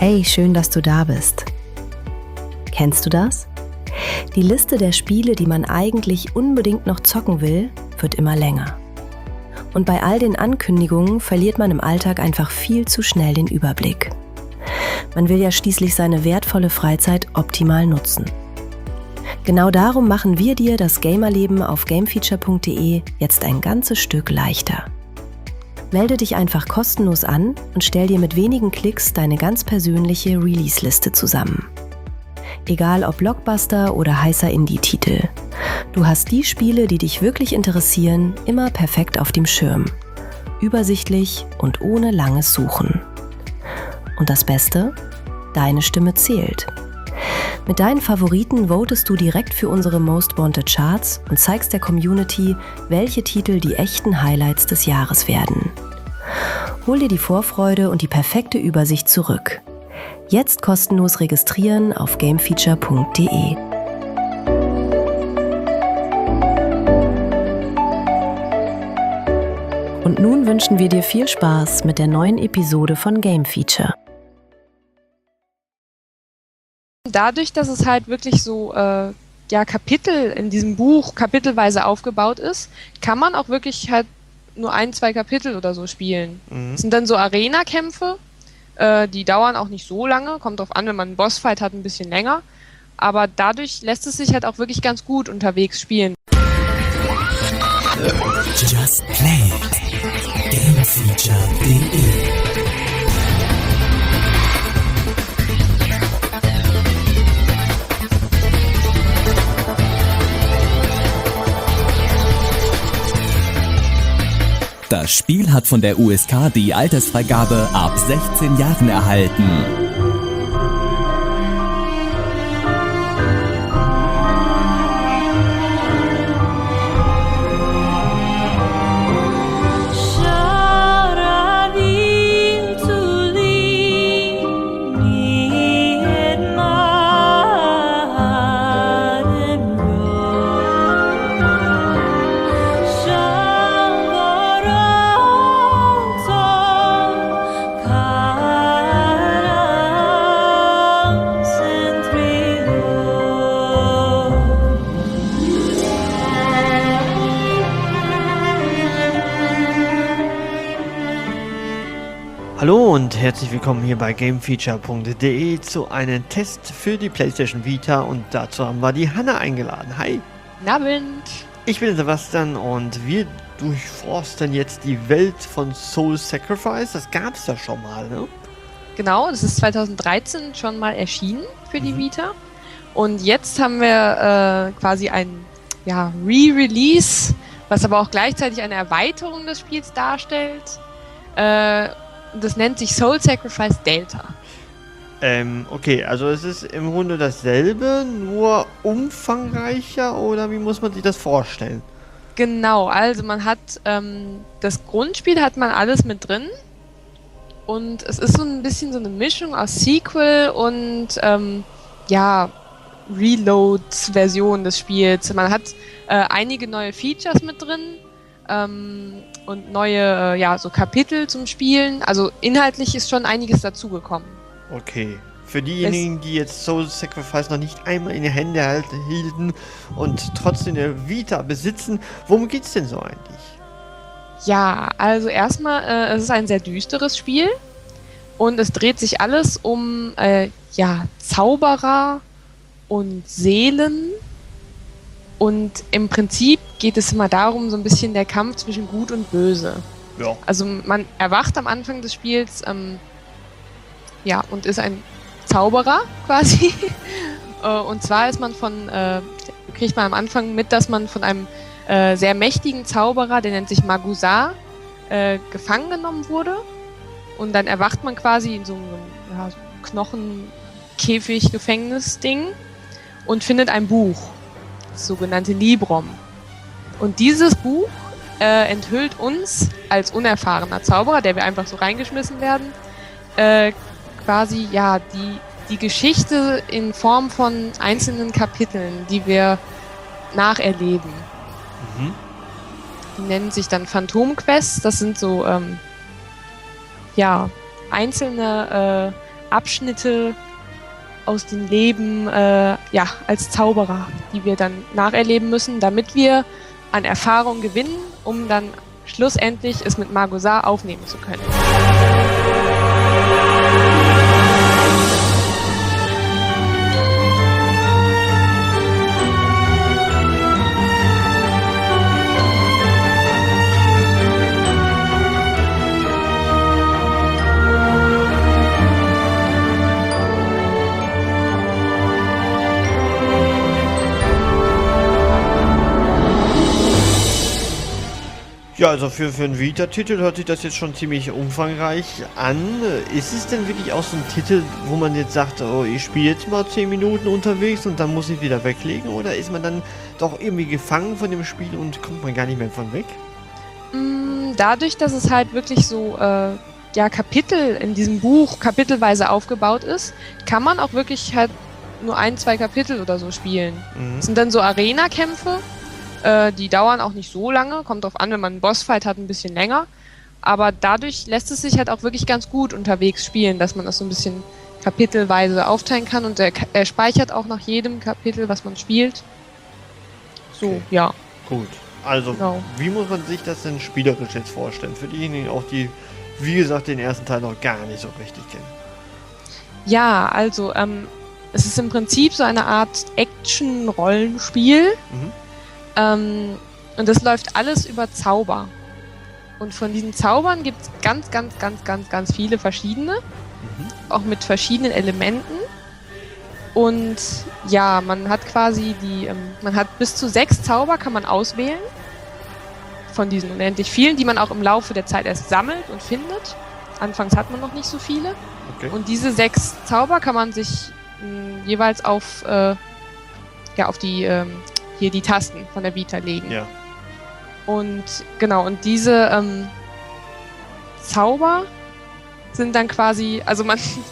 Hey, schön, dass du da bist. Kennst du das? Die Liste der Spiele, die man eigentlich unbedingt noch zocken will, wird immer länger. Und bei all den Ankündigungen verliert man im Alltag einfach viel zu schnell den Überblick. Man will ja schließlich seine wertvolle Freizeit optimal nutzen. Genau darum machen wir dir das Gamerleben auf gamefeature.de jetzt ein ganzes Stück leichter. Melde dich einfach kostenlos an und stell dir mit wenigen Klicks deine ganz persönliche Release-Liste zusammen. Egal ob Blockbuster oder heißer Indie-Titel. Du hast die Spiele, die dich wirklich interessieren, immer perfekt auf dem Schirm. Übersichtlich und ohne langes Suchen. Und das Beste? Deine Stimme zählt. Mit deinen Favoriten votest du direkt für unsere Most Wanted Charts und zeigst der Community, welche Titel die echten Highlights des Jahres werden. Hol dir die Vorfreude und die perfekte Übersicht zurück. Jetzt kostenlos registrieren auf gamefeature.de. Und nun wünschen wir dir viel Spaß mit der neuen Episode von Game Feature. Dadurch, dass es halt wirklich so Kapitel in diesem Buch kapitelweise aufgebaut ist, kann man auch wirklich halt nur 1-2 Kapitel oder so spielen. Das sind dann so Arena-Kämpfe, die dauern auch nicht so lange, kommt drauf an, wenn man einen Bossfight hat, ein bisschen länger, aber dadurch lässt es sich halt auch wirklich ganz gut unterwegs spielen. Just Play It. Gamefeature.de. Das Spiel hat von der USK die Altersfreigabe ab 16 Jahren erhalten. Hallo und herzlich willkommen hier bei gamefeature.de zu einem Test für die PlayStation Vita und dazu haben wir die Hanna eingeladen. Hi! Guten Abend! Ich bin Sebastian und wir durchforsten jetzt die Welt von Soul Sacrifice. Das gab es ja schon mal, ne? Genau, das ist 2013 schon mal erschienen für die Vita und jetzt haben wir quasi ein Re-Release, was aber auch gleichzeitig eine Erweiterung des Spiels darstellt. Das nennt sich Soul Sacrifice Delta. Okay, also es ist im Grunde dasselbe, nur umfangreicher, oder wie muss man sich das vorstellen? Genau, also man hat das Grundspiel hat man alles mit drin und es ist so ein bisschen so eine Mischung aus Sequel und Reload-Version des Spiels. Man hat einige neue Features mit drin. Und neue so Kapitel zum Spielen. Also inhaltlich ist schon einiges dazugekommen. Okay. Für diejenigen, die jetzt Soul Sacrifice noch nicht einmal in die Hände hielten und trotzdem eine Vita besitzen, worum geht's denn so eigentlich? Ja, also erstmal, es ist ein sehr düsteres Spiel und es dreht sich alles um Zauberer und Seelen. Und im Prinzip geht es immer darum, so ein bisschen der Kampf zwischen Gut und Böse. Ja. Also man erwacht am Anfang des Spiels und ist ein Zauberer quasi. Und zwar ist man kriegt man am Anfang mit, dass man von einem sehr mächtigen Zauberer, der nennt sich Magusar, gefangen genommen wurde. Und dann erwacht man quasi in so einem Knochenkäfig-Gefängnis-Ding und findet ein Buch. Das sogenannte Librom. Und dieses Buch enthüllt uns als unerfahrener Zauberer, der wir einfach so reingeschmissen werden, quasi die Geschichte in Form von einzelnen Kapiteln, die wir nacherleben. Die nennen sich dann Phantomquests. Das sind so einzelne Abschnitte aus dem Leben als Zauberer, die wir dann nacherleben müssen, damit wir an Erfahrung gewinnen, um dann schlussendlich es mit Magosar aufnehmen zu können. Ja, also für einen Vita-Titel hört sich das jetzt schon ziemlich umfangreich an. Ist es denn wirklich auch so ein Titel, wo man jetzt sagt, oh, ich spiele jetzt mal 10 Minuten unterwegs und dann muss ich wieder weglegen? Oder ist man dann doch irgendwie gefangen von dem Spiel und kommt man gar nicht mehr von weg? Dadurch, dass es halt wirklich so Kapitel in diesem Buch kapitelweise aufgebaut ist, kann man auch wirklich halt nur 1, 2 Kapitel oder so spielen. Das sind dann so Arena-Kämpfe. Die dauern auch nicht so lange, kommt drauf an, wenn man einen Bossfight hat, ein bisschen länger. Aber dadurch lässt es sich halt auch wirklich ganz gut unterwegs spielen, dass man das so ein bisschen kapitelweise aufteilen kann und er speichert auch nach jedem Kapitel, was man spielt. So, okay. Ja. Gut, also genau. Wie muss man sich das denn spielerisch jetzt vorstellen? Für diejenigen auch, die, wie gesagt, den ersten Teil noch gar nicht so richtig kennen. Ja, also es ist im Prinzip so eine Art Action-Rollenspiel. Und das läuft alles über Zauber. Und von diesen Zaubern gibt es ganz viele verschiedene. Auch mit verschiedenen Elementen. Und ja, man hat quasi man hat bis zu 6 Zauber kann man auswählen. Von diesen unendlich vielen, die man auch im Laufe der Zeit erst sammelt und findet. Anfangs hat man noch nicht so viele. Okay. Und diese 6 Zauber kann man sich jeweils auf die hier die Tasten von der Vita legen. Ja. Und genau, und diese Zauber sind dann quasi, also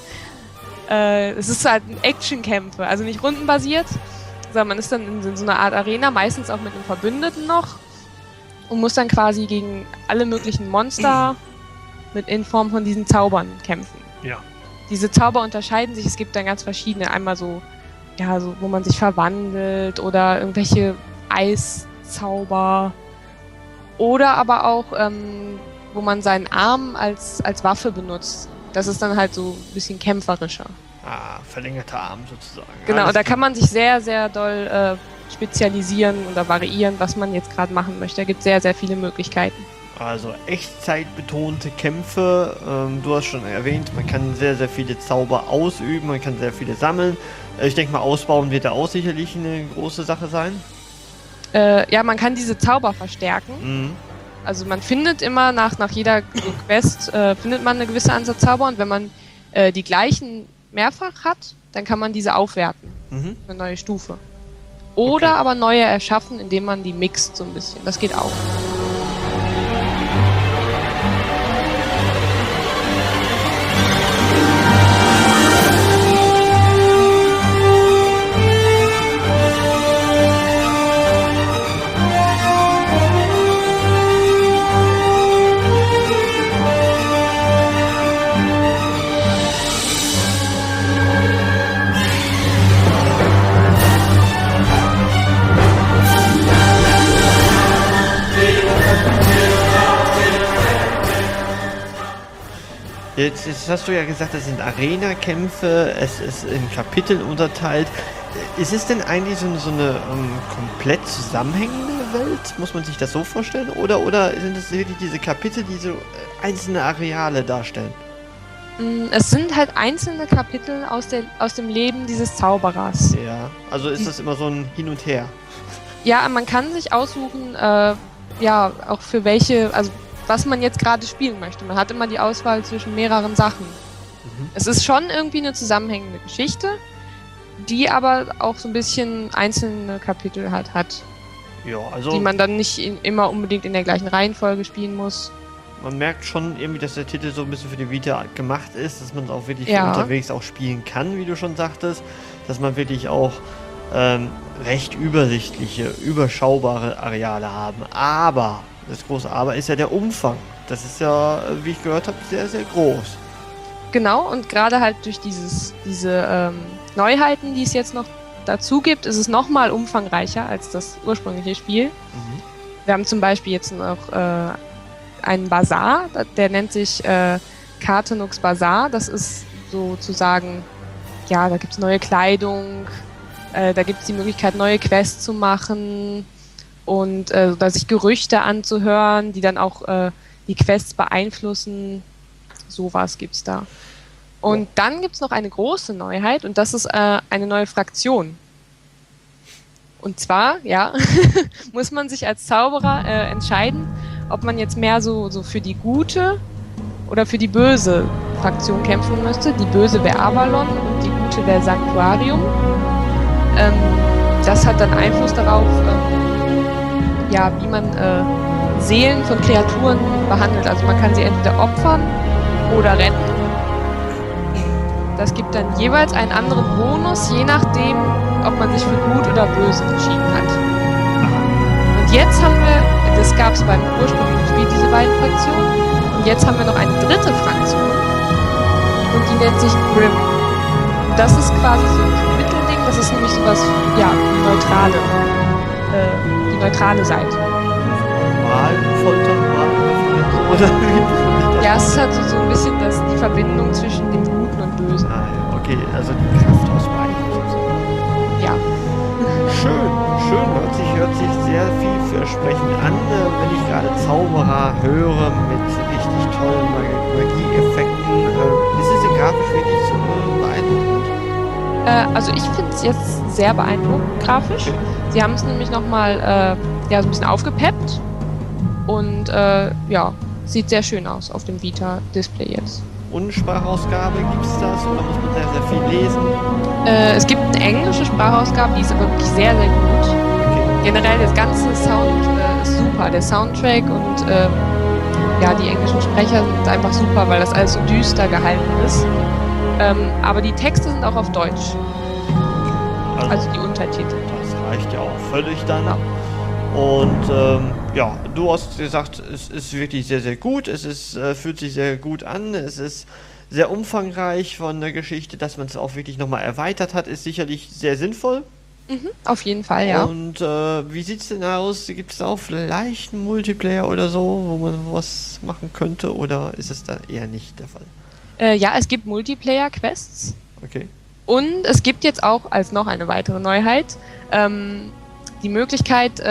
es ist halt ein Actionkämpfe, also nicht rundenbasiert, sondern man ist dann in so einer Art Arena, meistens auch mit einem Verbündeten noch und muss dann quasi gegen alle möglichen Monster in Form von diesen Zaubern kämpfen. Ja. Diese Zauber unterscheiden sich, es gibt dann ganz verschiedene, einmal so wo man sich verwandelt oder irgendwelche Eiszauber oder aber auch, wo man seinen Arm als Waffe benutzt. Das ist dann halt so ein bisschen kämpferischer. Verlängerter Arm sozusagen. Genau, und da kann man sich sehr, sehr doll spezialisieren oder variieren, was man jetzt gerade machen möchte. Da gibt es sehr, sehr viele Möglichkeiten. Also echtzeitbetonte Kämpfe, du hast schon erwähnt, man kann sehr, sehr viele Zauber ausüben, man kann sehr viele sammeln. Ich denke mal, ausbauen wird da auch sicherlich eine große Sache sein. Ja, man kann diese Zauber verstärken. Also man findet immer nach jeder Quest findet man eine gewisse Anzahl Zauber und wenn man die gleichen mehrfach hat, dann kann man diese aufwerten. Eine neue Stufe. Oder aber neue erschaffen, indem man die mixt so ein bisschen. Das geht auch. Jetzt hast du ja gesagt, das sind Arena-Kämpfe, es ist in Kapiteln unterteilt. Ist es denn eigentlich so eine komplett zusammenhängende Welt? Muss man sich das so vorstellen? Oder sind es wirklich diese Kapitel, die so einzelne Areale darstellen? Es sind halt einzelne Kapitel aus dem Leben dieses Zauberers. Ja, also ist das immer so ein Hin und Her? Ja, man kann sich aussuchen, auch für welche, also was man jetzt gerade spielen möchte. Man hat immer die Auswahl zwischen mehreren Sachen. Es ist schon irgendwie eine zusammenhängende Geschichte, die aber auch so ein bisschen einzelne Kapitel hat. Ja, also die man dann nicht immer unbedingt in der gleichen Reihenfolge spielen muss. Man merkt schon irgendwie, dass der Titel so ein bisschen für die Vita gemacht ist, dass man es auch wirklich unterwegs auch spielen kann, wie du schon sagtest. Dass man wirklich auch recht übersichtliche, überschaubare Areale haben. Aber das große Aber ist ja der Umfang. Das ist ja, wie ich gehört habe, sehr, sehr groß. Genau, und gerade halt durch diese Neuheiten, die es jetzt noch dazu gibt, ist es nochmal umfangreicher als das ursprüngliche Spiel. Wir haben zum Beispiel jetzt noch einen Bazar, der nennt sich Kartenux Bazar. Das ist sozusagen, ja, da gibt es neue Kleidung, da gibt es die Möglichkeit, neue Quests zu machen und da sich Gerüchte anzuhören, die dann auch die Quests beeinflussen. Sowas gibt's da. Und dann gibt's noch eine große Neuheit und das ist eine neue Fraktion. Und zwar, ja, muss man sich als Zauberer entscheiden, ob man jetzt mehr so für die gute oder für die böse Fraktion kämpfen müsste. Die böse wäre Avalon und die gute wäre Sanctuarium. Das hat dann Einfluss darauf, ja, wie man Seelen von Kreaturen behandelt. Also man kann sie entweder opfern oder retten. Das gibt dann jeweils einen anderen Bonus, je nachdem, ob man sich für gut oder böse entschieden hat. Und jetzt haben wir, das gab es beim ursprünglichen Spiel, diese beiden Fraktionen, und jetzt haben wir noch eine dritte Fraktion und die nennt sich Grim. Das ist quasi so ein Mittelding, das ist nämlich sowas, ja, die neutrale Seite. Mal Folter, mal oder wie? Ja, es ist halt so ein bisschen die Verbindung zwischen dem Guten und Bösen. Ah, ja, okay, also die Kraft aus beiden. Ja. Schön, hört sich sehr vielversprechend an, wenn ich gerade Zauberer höre mit richtig tollen Magieeffekten. Ist es denn grafisch wirklich so beeindruckend? Also ich finde es jetzt sehr beeindruckend grafisch. Okay. Sie haben es nämlich nochmal so ein bisschen aufgepeppt und ja, sieht sehr schön aus auf dem Vita-Display jetzt. Und Sprachausgabe, gibt es das oder muss man sehr viel lesen? Es gibt eine englische Sprachausgabe, die ist aber wirklich sehr, sehr gut. Okay. Generell das ganze Sound ist super. Der Soundtrack und ja, die englischen Sprecher sind einfach super, weil das alles so düster gehalten ist. Aber die Texte sind auch auf Deutsch. Also die Untertitel. Das reicht ja auch völlig dann. Ja. Und ja, du hast gesagt, es ist wirklich sehr, sehr gut. Es ist, fühlt sich sehr gut an. Es ist sehr umfangreich von der Geschichte, dass man es auch wirklich nochmal erweitert hat, ist sicherlich sehr sinnvoll. Auf jeden Fall, ja. Und wie sieht es denn aus? Gibt es auch vielleicht einen Multiplayer oder so, wo man was machen könnte? Oder ist es da eher nicht der Fall? Ja, es gibt Multiplayer-Quests. Okay. Und es gibt jetzt auch als noch eine weitere Neuheit die Möglichkeit,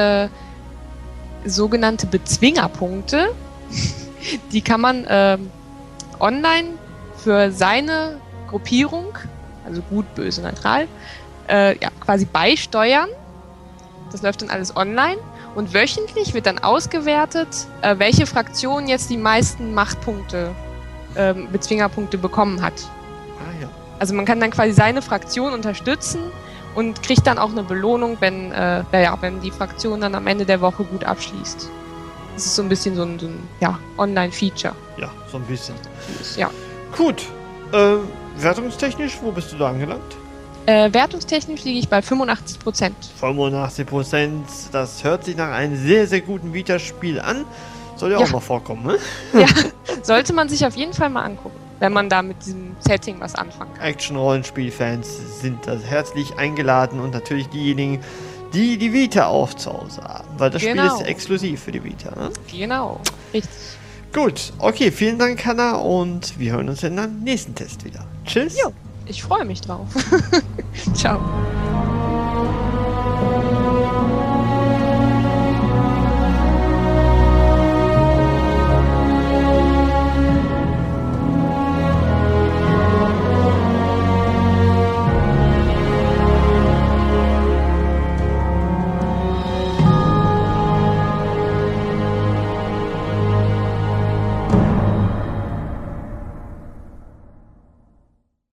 sogenannte Bezwingerpunkte, die kann man online für seine Gruppierung, also gut, böse, neutral, ja, quasi beisteuern. Das läuft dann alles online und wöchentlich wird dann ausgewertet, welche Fraktion jetzt die meisten Machtpunkte, Bezwingerpunkte bekommen hat. Ah ja. Also man kann dann quasi seine Fraktion unterstützen und kriegt dann auch eine Belohnung, wenn die Fraktion dann am Ende der Woche gut abschließt. Das ist so ein bisschen so ein ja, Online-Feature. Ja, so ein bisschen. Ja. Gut. Wertungstechnisch, wo bist du da angelangt? Wertungstechnisch liege ich bei 85%. 85%, das hört sich nach einem sehr, sehr guten Vita-Spiel an. Soll ja auch mal vorkommen, ne? Ja, sollte man sich auf jeden Fall mal angucken, wenn man da mit diesem Setting was anfangen kann. Action-Rollenspiel-Fans sind da herzlich eingeladen und natürlich diejenigen, die die Vita auch zu Hause haben. Weil das Spiel ist exklusiv für die Vita, ne? Genau, richtig. Gut, okay, vielen Dank, Hanna, und wir hören uns in einem nächsten Test wieder. Tschüss. Jo, ich freue mich drauf. Ciao.